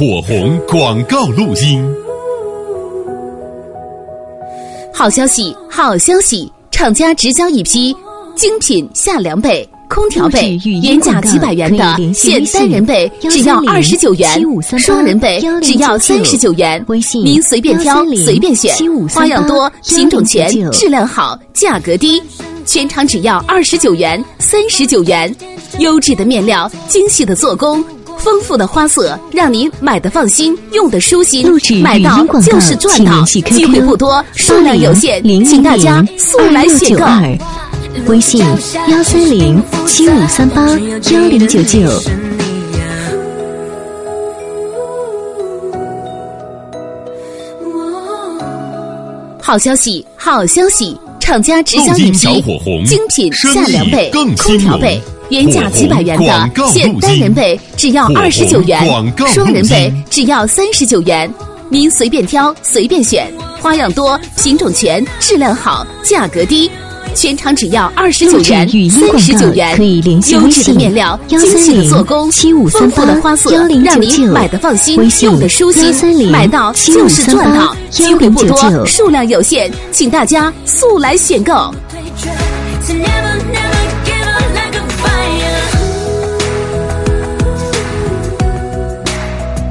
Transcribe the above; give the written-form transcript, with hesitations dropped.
火红广告录音。 好消息，好消息！厂家直销一批精品夏凉被、空调被，原价几百元的现单人被只要29元，双人被只要39元。您随便挑，随便选，花样多，品种全，质量好，价格低。全场只要29元、39元。优质的面料，精细的做工，丰富的花色，让您买得放心，用得舒心。买到就是赚到，机会不多，数量有限，请大家速来选购。 微信13075381099。 好消息，好消息！厂家直销一批精品夏凉被、空调被，原价几百元的现单人被只要29元，双人被只要39元。您随便挑，随便选，花样多，品种全，质量好，价格低。全场只要29元、39元。优质的面料，精细的做工，丰富的花色，让您买得放心，用得舒心。买到就是赚到，机会不多，数量有限，请大家速来选购。